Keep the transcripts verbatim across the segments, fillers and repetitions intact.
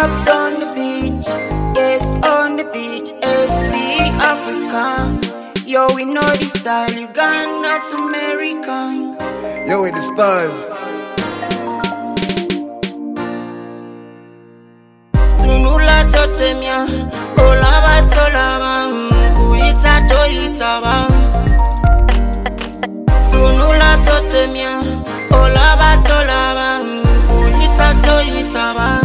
Dubs on the beat, yes, on the beat. S B Africa. Yo, we know the style, Uganda to America. Yo, with the stars. Tunula totemia, olava tolava, kuita toitava. Tunula totemia, olava tolava, kuita toitava.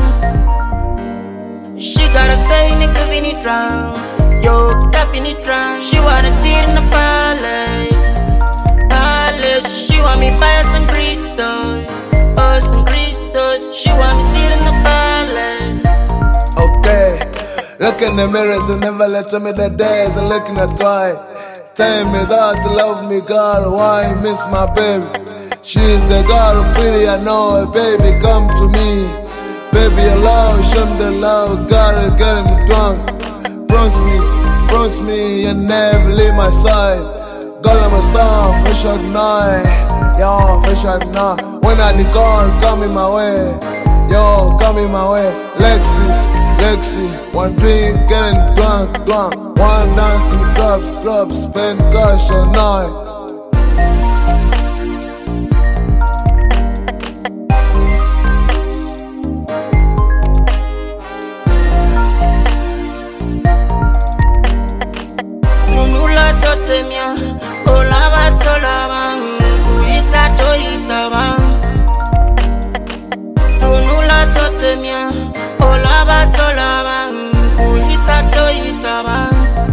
She gotta stay in the cabinet round, yo, cabinet round. She wanna stay in the palace, palace. She want me buy some crystals, oh some crystals. She want me stay in the palace. Okay, look in the mirrors and never let me the days and looking at twice. Tell me that to love me, God, why you miss my baby? She's the girl who pretty, I know it, baby, come to me. Baby, your love, show me the love, gotta get me drunk. Promise me, promise me, and never leave my side. Girl, I'm a star, fish at night, yo, fish at night. When I the call, come in my way, yo, come in my way. Lexi, Lexi, one drink, getting drunk, drunk. One dance in the club, club, spend cash all night. Totemia, olava tolava, kuita toitava. Tunula totemia, olava tolava, kuita toitava.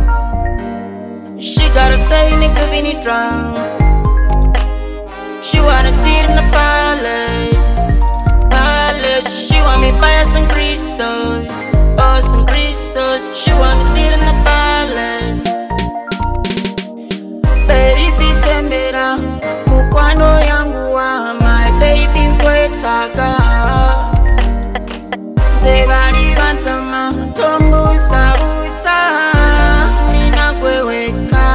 She gotta stay in the cabinet round. She wanna stay in the palace, palace. She want me buy some crystals, oh some crystals. She want me stay in the palace. Baby sembera, mukwano yangu wa my baby kwetaka. Zebari bantama, tombusa busa, nina kweweka.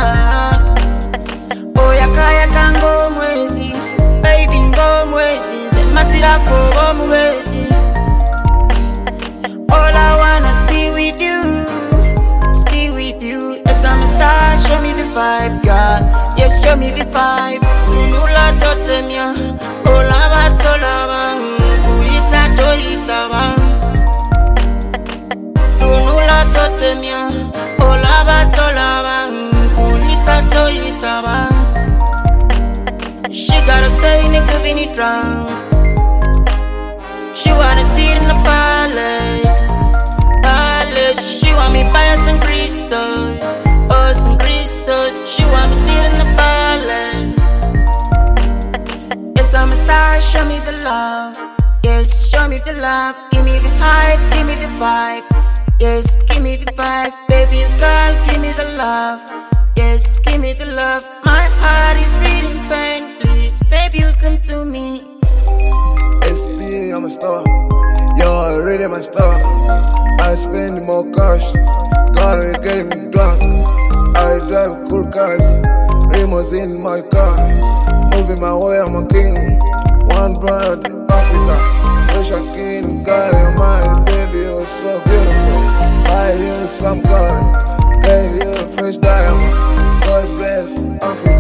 Oyaka yaka ngomwezi, baby ngomwezi, zematira kwa mwezi. All I wanna stay with you, stay with you. Yes, I'm a star, show me the vibe, God. Yes, show me the vibe. Tunula totemia, olava tolava, kuita toitava. Tunula totemia, olava tolava, kuita toitava. She gotta stay in the cabinet round. She wanna stay in the palace, palace. She want me buy some crystals, oh some crystals. She want me stay in the palace. Yes, I'm a star, show me the love. Yes, show me the love. Give me the hype, give me the vibe. Yes, give me the vibe. Baby girl, give me the love. Yes, give me the love. My heart is reading pain. Please, baby, you come to me. S B, I'm a star. Yo, already my star. I spend more cash. God, we getting me drunk. I drive cool cars. Remos in my car. Moving my way, I'm a king. One brand in Africa. Ocean king, God, your mind, baby, you're so beautiful. Buy you some gold. Get you a fresh diamond. God bless Africa.